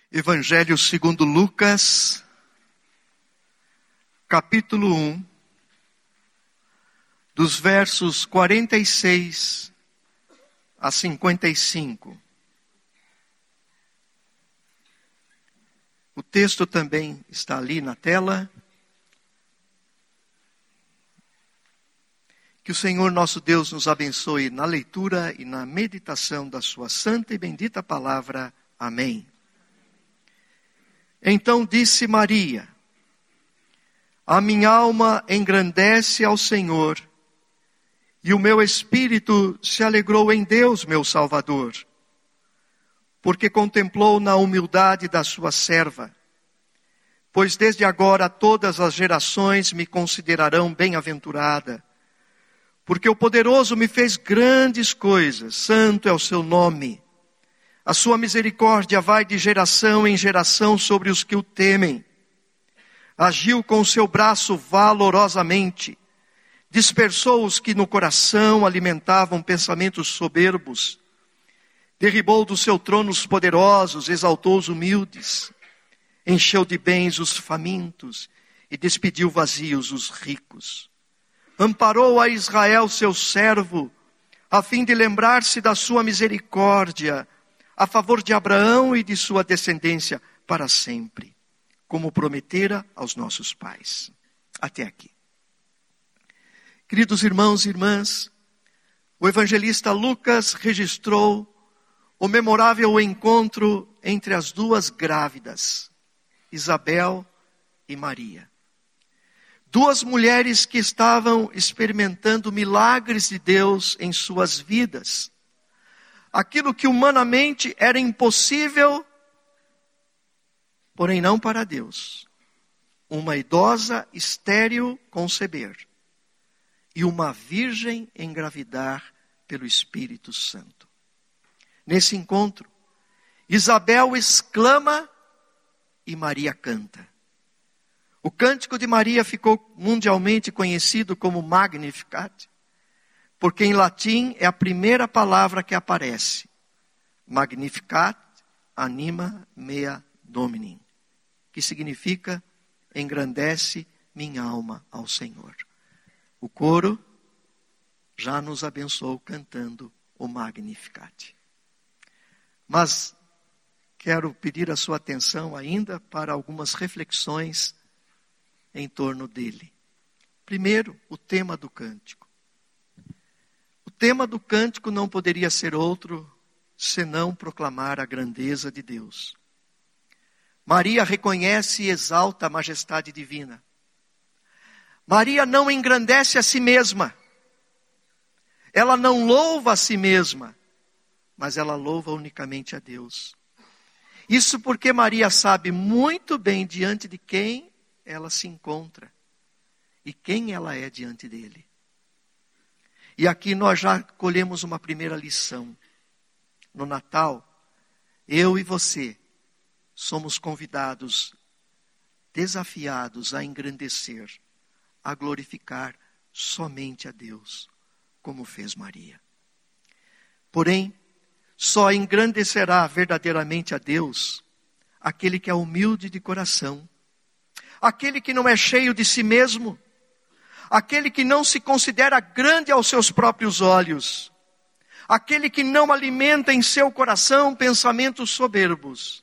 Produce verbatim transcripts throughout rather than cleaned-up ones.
Evangelho segundo Lucas, capítulo um, dos versos quarenta e seis a cinquenta e cinco. O texto também está ali na tela. Que o Senhor nosso Deus nos abençoe na leitura e na meditação da sua santa e bendita palavra. Amém. Então disse Maria: a minha alma engrandece ao Senhor, e o meu espírito se alegrou em Deus, meu Salvador, porque contemplou na humildade da sua serva. Pois desde agora todas as gerações me considerarão bem-aventurada, porque o poderoso me fez grandes coisas, santo é o seu nome. A sua misericórdia vai de geração em geração sobre os que o temem. Agiu com o seu braço valorosamente, dispersou os que no coração alimentavam pensamentos soberbos, derribou do seu trono os poderosos, exaltou os humildes, encheu de bens os famintos e despediu vazios os ricos. Amparou a Israel, seu servo, a fim de lembrar-se da sua misericórdia, a favor de Abraão e de sua descendência para sempre, como prometera aos nossos pais. Até aqui. Queridos irmãos e irmãs, o evangelista Lucas registrou o memorável encontro entre as duas grávidas, Isabel e Maria. Duas mulheres que estavam experimentando milagres de Deus em suas vidas. Aquilo que humanamente era impossível, porém não para Deus. Uma idosa estéril conceber e uma virgem engravidar pelo Espírito Santo. Nesse encontro, Isabel exclama e Maria canta. O cântico de Maria ficou mundialmente conhecido como Magnificat, porque em latim é a primeira palavra que aparece. Magnificat anima mea Domini, que significa engrandece minha alma ao Senhor. O coro já nos abençoou cantando o Magnificat. Mas quero pedir a sua atenção ainda para algumas reflexões em torno dele. Primeiro, o tema do cântico. O tema do cântico não poderia ser outro senão proclamar a grandeza de Deus. Maria reconhece e exalta a majestade divina. Maria não engrandece a si mesma. Ela não louva a si mesma, mas ela louva unicamente a Deus. Isso porque Maria sabe muito bem diante de quem ela se encontra e quem ela é diante dele. E aqui nós já colhemos uma primeira lição. No Natal, eu e você somos convidados, desafiados a engrandecer, a glorificar somente a Deus, como fez Maria. Porém, só engrandecerá verdadeiramente a Deus aquele que é humilde de coração, aquele que não é cheio de si mesmo, aquele que não se considera grande aos seus próprios olhos, aquele que não alimenta em seu coração pensamentos soberbos.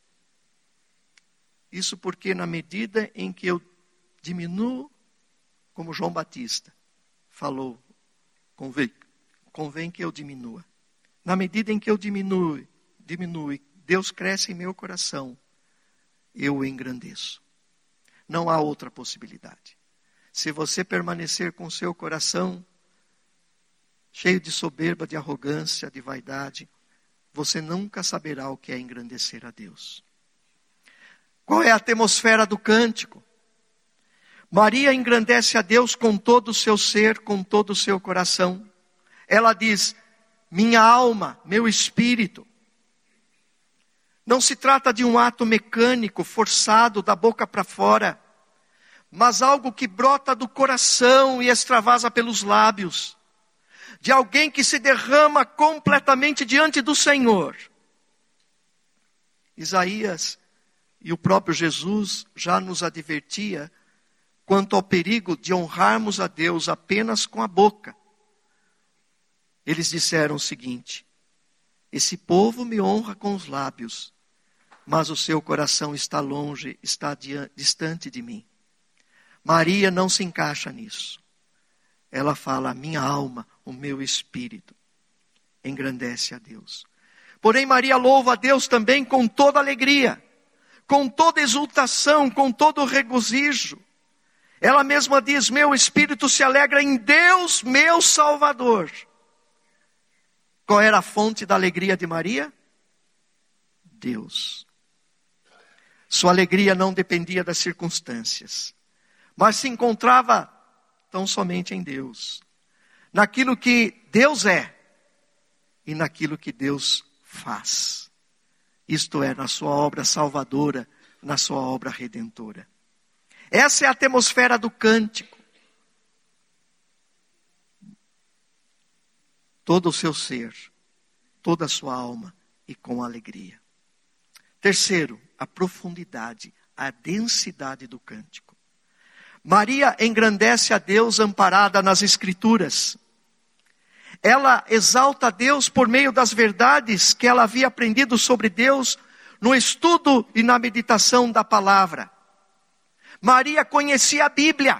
Isso porque na medida em que eu diminuo, como João Batista falou, convém, convém que eu diminua. Na medida em que eu diminuo, diminui, Deus cresce em meu coração, eu o engrandeço. Não há outra possibilidade. Se você permanecer com seu coração cheio de soberba, de arrogância, de vaidade, você nunca saberá o que é engrandecer a Deus. Qual é a atmosfera do cântico? Maria engrandece a Deus com todo o seu ser, com todo o seu coração. Ela diz: minha alma, meu espírito. Não se trata de um ato mecânico, forçado, da boca para fora, mas algo que brota do coração e extravasa pelos lábios, de alguém que se derrama completamente diante do Senhor. Isaías e o próprio Jesus já nos advertia quanto ao perigo de honrarmos a Deus apenas com a boca. Eles disseram o seguinte: esse povo me honra com os lábios, mas o seu coração está longe, está distante de mim. Maria não se encaixa nisso. Ela fala: a minha alma, o meu espírito, engrandece a Deus. Porém, Maria louva a Deus também com toda alegria, com toda exultação, com todo regozijo. Ela mesma diz: meu espírito se alegra em Deus, meu Salvador. Qual era a fonte da alegria de Maria? Deus. Sua alegria não dependia das circunstâncias, mas se encontrava tão somente em Deus, naquilo que Deus é e naquilo que Deus faz. Isto é, na sua obra salvadora, na sua obra redentora. Essa é a atmosfera do cântico. Todo o seu ser, toda a sua alma e com alegria. Terceiro, a profundidade, a densidade do cântico. Maria engrandece a Deus amparada nas Escrituras. Ela exalta a Deus por meio das verdades que ela havia aprendido sobre Deus no estudo e na meditação da palavra. Maria conhecia a Bíblia.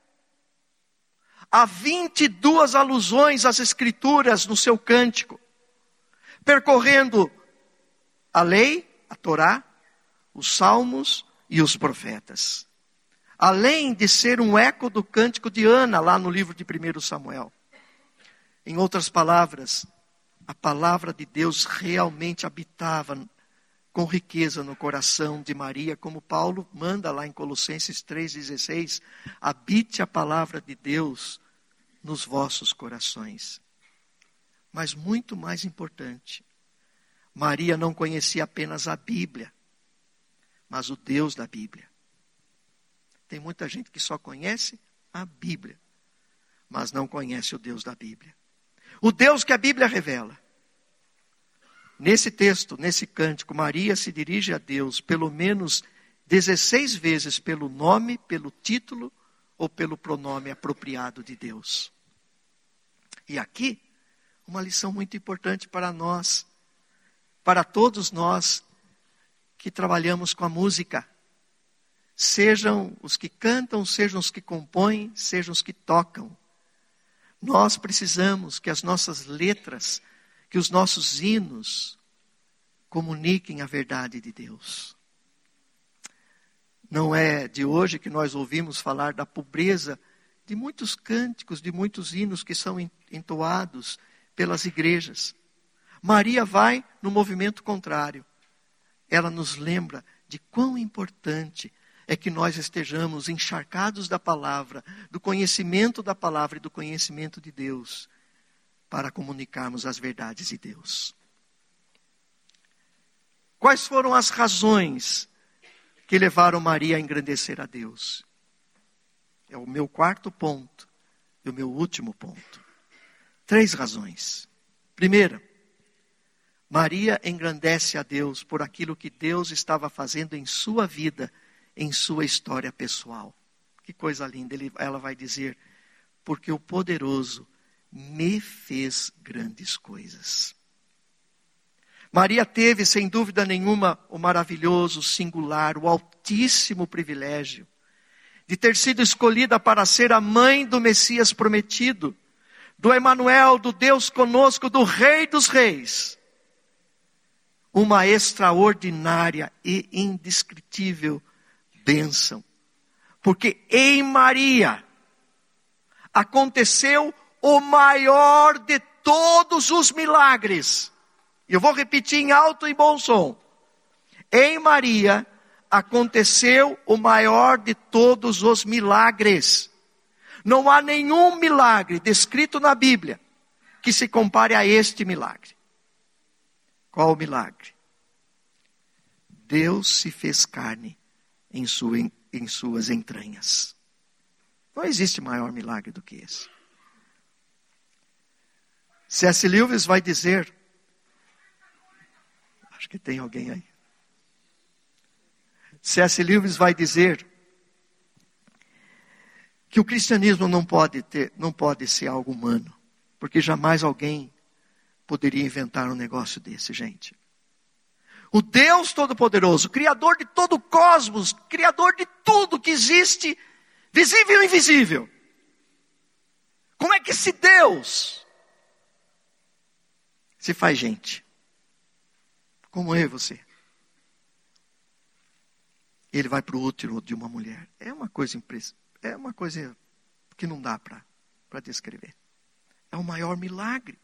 Há vinte e duas alusões às Escrituras no seu cântico, percorrendo a lei, a Torá, os salmos e os profetas. Além de ser um eco do cântico de Ana, lá no livro de primeiro Samuel. Em outras palavras, a palavra de Deus realmente habitava com riqueza no coração de Maria, como Paulo manda lá em Colossenses três, dezesseis, habite a palavra de Deus nos vossos corações. Mas muito mais importante, Maria não conhecia apenas a Bíblia, mas o Deus da Bíblia. Tem muita gente que só conhece a Bíblia, mas não conhece o Deus da Bíblia. O Deus que a Bíblia revela. Nesse texto, nesse cântico, Maria se dirige a Deus pelo menos dezesseis vezes pelo nome, pelo título ou pelo pronome apropriado de Deus. E aqui, uma lição muito importante para nós, para todos nós que trabalhamos com a música. Sejam os que cantam, sejam os que compõem, sejam os que tocam. Nós precisamos que as nossas letras, que os nossos hinos comuniquem a verdade de Deus. Não é de hoje que nós ouvimos falar da pobreza de muitos cânticos, de muitos hinos que são entoados pelas igrejas. Maria vai no movimento contrário. Ela nos lembra de quão importante é que nós estejamos encharcados da palavra, do conhecimento da palavra e do conhecimento de Deus, para comunicarmos as verdades de Deus. Quais foram as razões que levaram Maria a engrandecer a Deus? É o meu quarto ponto e o meu último ponto. Três razões. Primeira, Maria engrandece a Deus por aquilo que Deus estava fazendo em sua vida, em sua história pessoal. Que coisa linda, ela vai dizer: porque o poderoso me fez grandes coisas. Maria teve, sem dúvida nenhuma, o maravilhoso, singular, o altíssimo privilégio de ter sido escolhida para ser a mãe do Messias prometido, do Emanuel, do Deus conosco, do Rei dos Reis. Uma extraordinária e indescritível bênção. Porque em Maria aconteceu o maior de todos os milagres. Eu vou repetir em alto e bom som. Em Maria aconteceu o maior de todos os milagres. Não há nenhum milagre descrito na Bíblia que se compare a este milagre. Qual o milagre? Deus se fez carne em, sua, em suas entranhas. Não existe maior milagre do que esse. C S. Lewis vai dizer, acho que tem alguém aí. C S Lewis vai dizer que o cristianismo não pode ter, não pode ser algo humano, porque jamais alguém poderia inventar um negócio desse, gente. O Deus Todo-Poderoso, Criador de todo o cosmos, Criador de tudo que existe, visível e invisível. Como é que esse Deus se faz gente? Como eu e você. Ele vai para o útero de uma mulher. É uma coisa impressionante. É uma coisa que não dá para para descrever. É o maior milagre.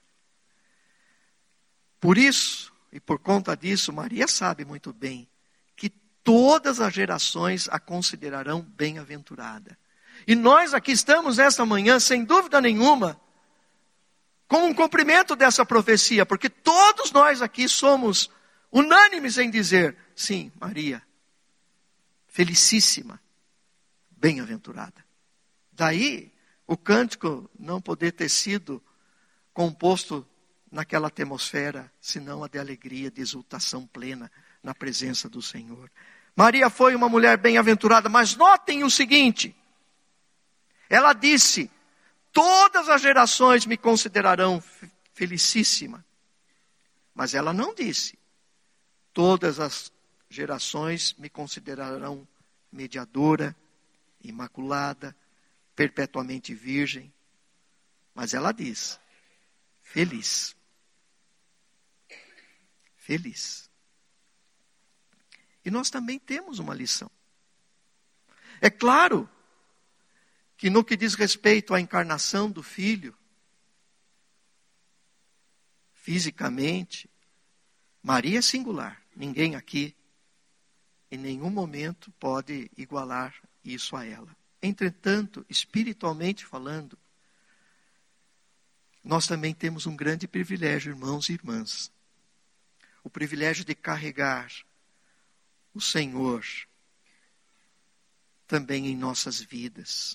Por isso, e por conta disso, Maria sabe muito bem que todas as gerações a considerarão bem-aventurada. E nós aqui estamos nesta manhã, sem dúvida nenhuma, com um cumprimento dessa profecia, porque todos nós aqui somos unânimes em dizer, sim, Maria, felicíssima, bem-aventurada. Daí, o cântico não poder ter sido composto naquela atmosfera, senão a de alegria, de exultação plena na presença do Senhor. Maria foi uma mulher bem-aventurada, mas notem o seguinte, ela disse, todas as gerações me considerarão felicíssima. Mas ela não disse, todas as gerações me considerarão mediadora, imaculada, perpetuamente virgem. Mas ela diz, feliz. Feliz. E nós também temos uma lição. É claro que no que diz respeito à encarnação do Filho, fisicamente, Maria é singular. Ninguém aqui, em nenhum momento, pode igualar isso a ela. Entretanto, espiritualmente falando, nós também temos um grande privilégio, irmãos e irmãs. O privilégio de carregar o Senhor também em nossas vidas.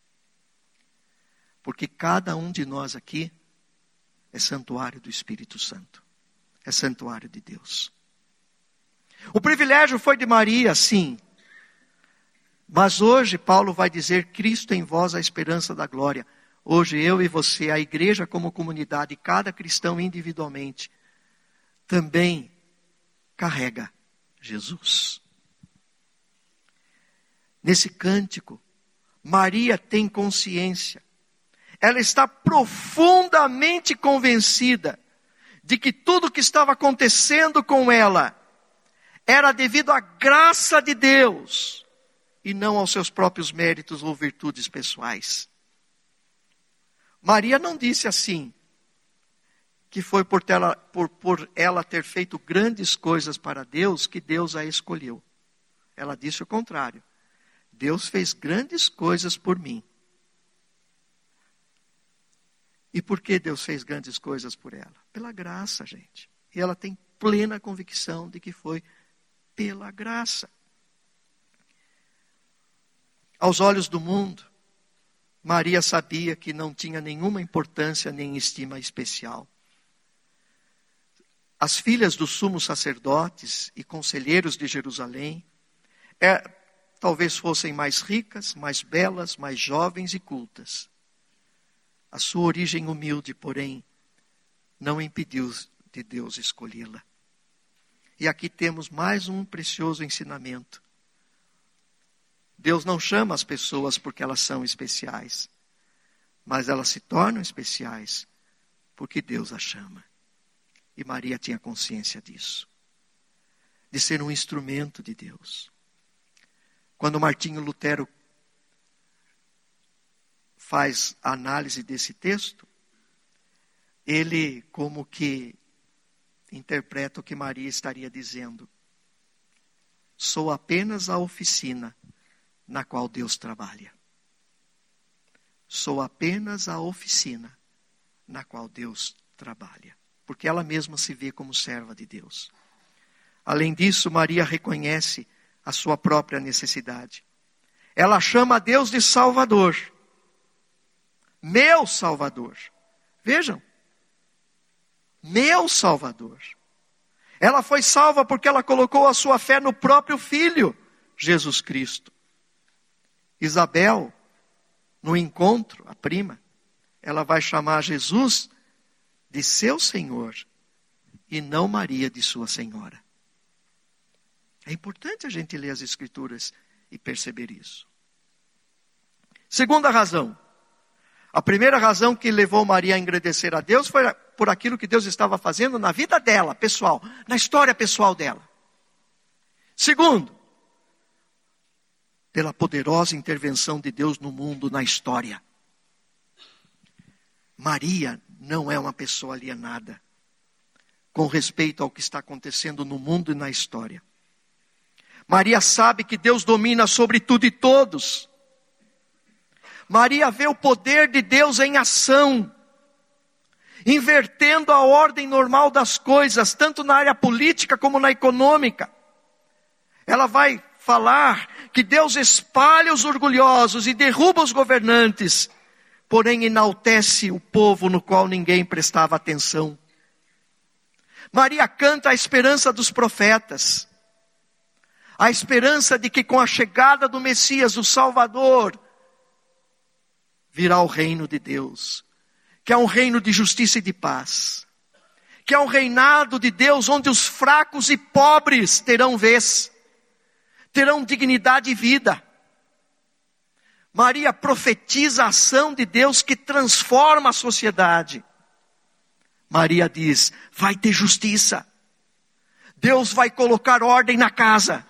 Porque cada um de nós aqui é santuário do Espírito Santo. É santuário de Deus. O privilégio foi de Maria, sim. Mas hoje Paulo vai dizer, Cristo em vós a esperança da glória. Hoje eu e você, a igreja como comunidade, cada cristão individualmente, também carrega Jesus. Nesse cântico, Maria tem consciência. Ela está profundamente convencida de que tudo que estava acontecendo com ela era devido à graça de Deus e não aos seus próprios méritos ou virtudes pessoais. Maria não disse assim, que foi por ela, por, por ela ter feito grandes coisas para Deus, que Deus a escolheu. Ela disse o contrário. Deus fez grandes coisas por mim. E por que Deus fez grandes coisas por ela? Pela graça, gente. E ela tem plena convicção de que foi pela graça. Aos olhos do mundo, Maria sabia que não tinha nenhuma importância nem estima especial. As filhas dos sumos sacerdotes e conselheiros de Jerusalém, é, talvez fossem mais ricas, mais belas, mais jovens e cultas. A sua origem humilde, porém, não impediu de Deus escolhê-la. E aqui temos mais um precioso ensinamento. Deus não chama as pessoas porque elas são especiais, mas elas se tornam especiais porque Deus as chama. E Maria tinha consciência disso, de ser um instrumento de Deus. Quando Martinho Lutero faz a análise desse texto, ele como que interpreta o que Maria estaria dizendo. Sou apenas a oficina na qual Deus trabalha. Sou apenas a oficina na qual Deus trabalha. Porque ela mesma se vê como serva de Deus. Além disso, Maria reconhece a sua própria necessidade. Ela chama a Deus de Salvador. Meu Salvador. Vejam. Meu Salvador. Ela foi salva porque ela colocou a sua fé no próprio Filho, Jesus Cristo. Isabel, no encontro, a prima, ela vai chamar Jesus de seu Senhor e não Maria de sua Senhora. É importante a gente ler as Escrituras e perceber isso. Segunda razão. A primeira razão que levou Maria a engrandecer a Deus foi por aquilo que Deus estava fazendo na vida dela, pessoal, na história pessoal dela. Segundo, pela poderosa intervenção de Deus no mundo, na história. Maria não é uma pessoa alienada com respeito ao que está acontecendo no mundo e na história. Maria sabe que Deus domina sobre tudo e todos. Maria vê o poder de Deus em ação, invertendo a ordem normal das coisas, tanto na área política como na econômica. Ela vai falar que Deus espalha os orgulhosos e derruba os governantes, porém enaltece o povo no qual ninguém prestava atenção. Maria canta a esperança dos profetas, a esperança de que com a chegada do Messias, o Salvador, virá o reino de Deus, que é um reino de justiça e de paz, que é um reinado de Deus onde os fracos e pobres terão vez, terão dignidade e vida. Maria profetiza a ação de Deus que transforma a sociedade. Maria diz, vai ter justiça. Deus vai colocar ordem na casa.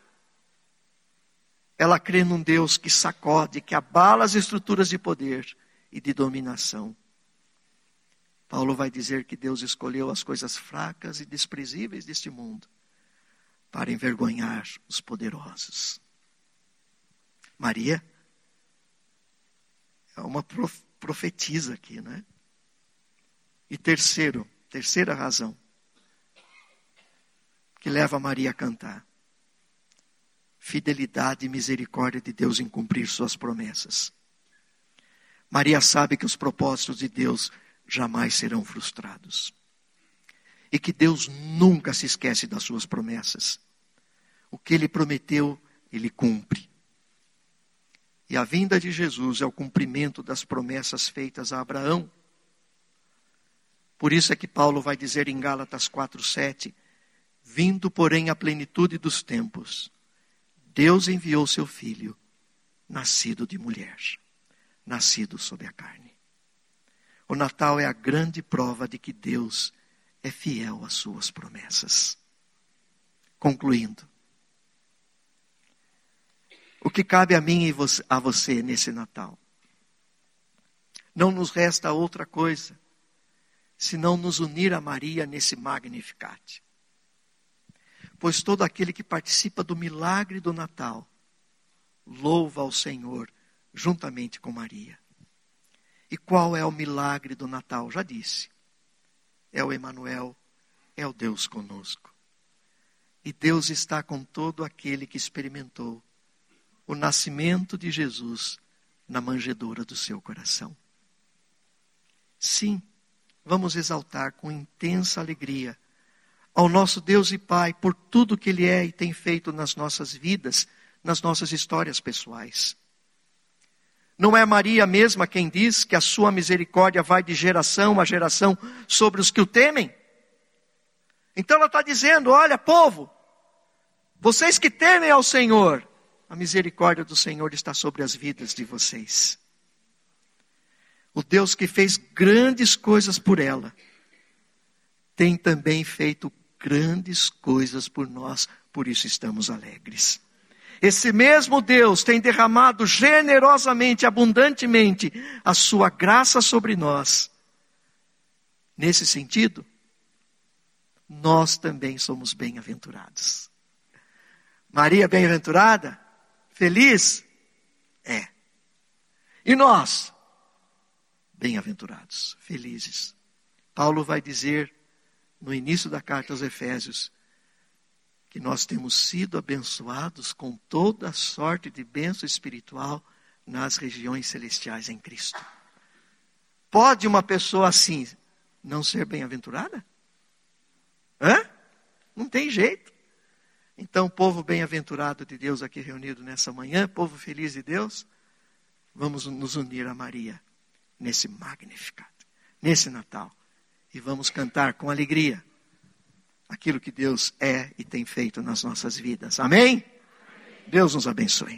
Ela crê num Deus que sacode, que abala as estruturas de poder e de dominação. Paulo vai dizer que Deus escolheu as coisas fracas e desprezíveis deste mundo para envergonhar os poderosos. Maria é uma prof, profetisa aqui, né? E terceiro, terceira razão que leva Maria a cantar. Fidelidade e misericórdia de Deus em cumprir suas promessas. Maria sabe que os propósitos de Deus jamais serão frustrados. E que Deus nunca se esquece das suas promessas. O que Ele prometeu, Ele cumpre. E a vinda de Jesus é o cumprimento das promessas feitas a Abraão. Por isso é que Paulo vai dizer em Gálatas quatro, sete, vindo porém a plenitude dos tempos, Deus enviou seu Filho, nascido de mulher, nascido sob a carne. O Natal é a grande prova de que Deus é fiel às suas promessas. Concluindo, o que cabe a mim e a você nesse Natal? Não nos resta outra coisa, senão nos unir a Maria nesse Magnificat. Pois todo aquele que participa do milagre do Natal, louva ao Senhor juntamente com Maria. E qual é o milagre do Natal? Já disse. É o Emanuel, é o Deus conosco. E Deus está com todo aquele que experimentou o nascimento de Jesus na manjedoura do seu coração. Sim, vamos exaltar com intensa alegria ao nosso Deus e Pai por tudo que Ele é e tem feito nas nossas vidas, nas nossas histórias pessoais. Não é Maria mesma quem diz que a sua misericórdia vai de geração a geração sobre os que o temem? Então ela está dizendo, olha povo, vocês que temem ao Senhor, a misericórdia do Senhor está sobre as vidas de vocês. O Deus que fez grandes coisas por ela, tem também feito grandes coisas por nós, por isso estamos alegres. Esse mesmo Deus tem derramado generosamente, abundantemente, a sua graça sobre nós. Nesse sentido, nós também somos bem-aventurados. Maria bem-aventurada? Feliz? É. E nós? Bem-aventurados, felizes. Paulo vai dizer no início da carta aos Efésios que nós temos sido abençoados com toda sorte de bênção espiritual nas regiões celestiais em Cristo. Pode uma pessoa assim não ser bem-aventurada? Hã? Não tem jeito. Então, povo bem-aventurado de Deus aqui reunido nessa manhã, povo feliz de Deus, vamos nos unir a Maria nesse Magnificat, nesse Natal. E vamos cantar com alegria aquilo que Deus é e tem feito nas nossas vidas. Amém? Amém. Deus nos abençoe.